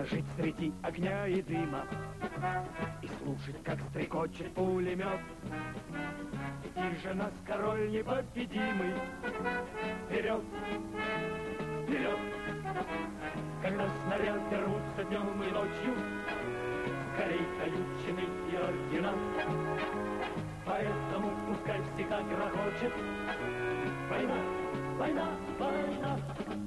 жить среди огня и дыма и слушать, как стрекочет пулемет. И же нас король непобедимый. Вперед, вперед! Когда снаряды рвутся днем и ночью, скорей дают чины и ордена. Поэтому пускай всегда грохочет война, война, война.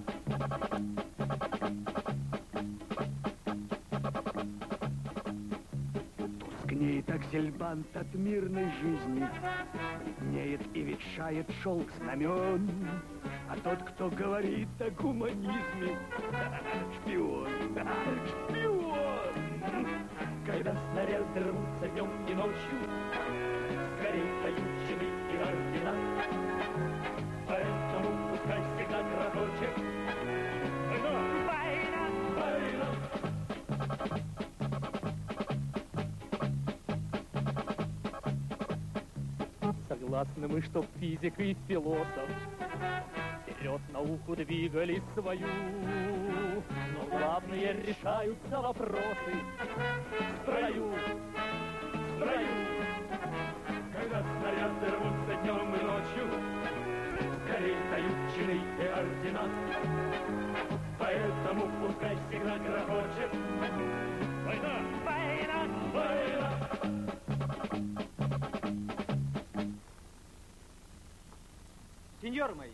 Тускнеет аксельбант от мирной жизни, неет и ветшает шелк знамен. А тот, кто говорит о гуманизме, шпион, шпион. Когда снаряды рвутся днем и ночью, скорей дают чины и ордена. Поэтому пускай всегда грохочет война, война, война. Согласны мы, что физик и философ вперед науку двигали свою, но главные решаются вопросы в строю, в строю. Когда снаряды рвутся днем и ночью, скорей дают чины и ордена. Поэтому пускай всегда грохочет война, война, война. Сеньор мой,